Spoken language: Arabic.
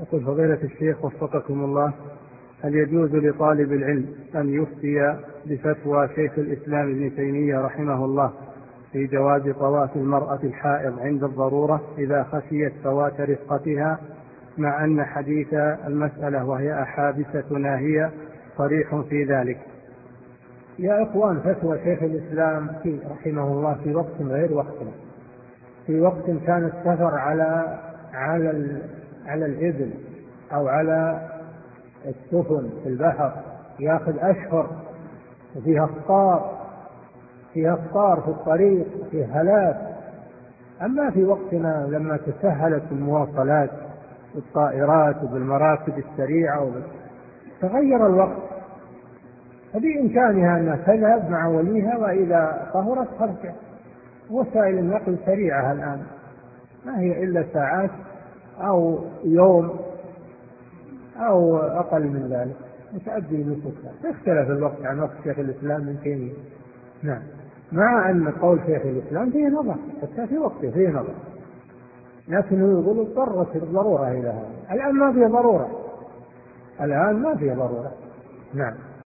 يقول فضيلة الشيخ وفقكم الله، هل يجوز لطالب العلم أن يفتي بفتوى شيخ الإسلام ابن تيمية رحمه الله في جواز طواف المرأة الحائض عند الضرورة إذا خشيت فوات رفقتها، مع أن حديث المسألة وهي أحابستنا هي صريح في ذلك؟ يا إخوان، فتوى شيخ الإسلام رحمه الله في وقت غير وقتنا. في وقت كان السفر على الإبل أو على السفن في البحر يأخذ أشهر، وفيها خطار في الطريق، فيها هلاك. أما في وقتنا لما تسهلت المواصلات بالطائرات وبالمراكب السريعة تغير الوقت، فبإمكانها أن تذهب مع وليها وإذا طهرت ترجع. وسائل النقل سريعة الآن، ما هي إلا ساعات أو يوم أو أقل من ذلك وتؤدي نفسها. تختلف الوقت عن وقت شيخ الإسلام ابن تيمية. نعم، مع أن قول شيخ الإسلام فيه نظر، حتى في وقته فيه نظر، لكنه يقول اضطرت الضرورة إلى هذا. الآن ما فيه ضرورة. نعم.